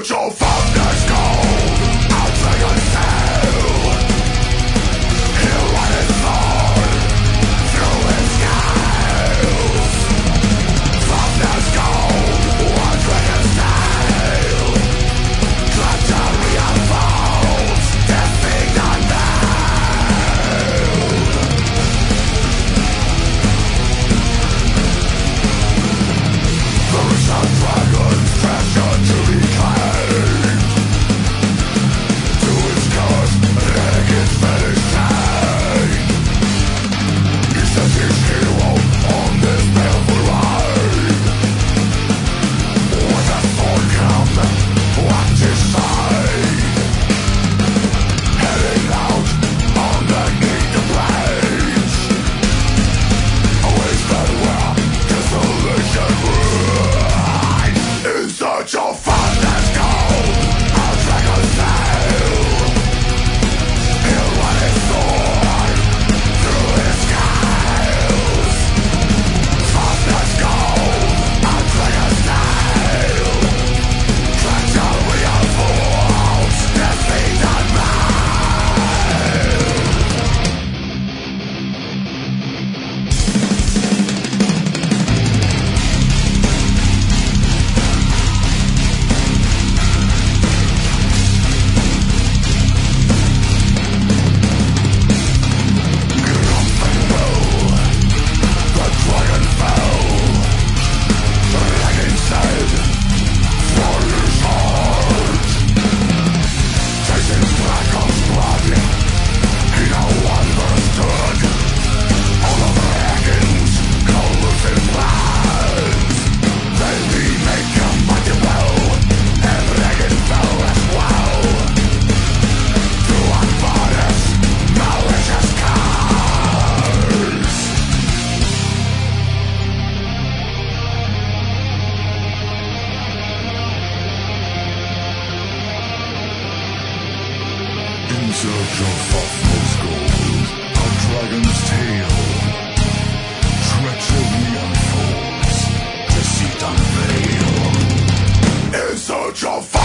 search of founders gold, I'll take a sail. Hear what is born through its scales. Founders gold, I'll take a sail. Trattoria falls, defeat unveiled. There is a dragon's treasure to be claimed. To its curse, leg its fetish chain. He says he's hero on this baleful ride. With a sword come, what to say? Heading out underneath the plains. A wasteland where desolation reigns. In search of founder's gold, I'll take a sail. Hear what is torn through its scales. Founder's gold, I'll take a sail. Trattoria falls, defeat unveiled. The dragon fell, dragon said, for his heart. Tasting black of blood, he now understood all of dragons, colors and plans. Then he made them mighty well, and dragon fell as well. Through unbodies, malicious curse. In search of Fafnir's gold, a dragon's tale. Treachery unfolds, deceit unveiled. In search of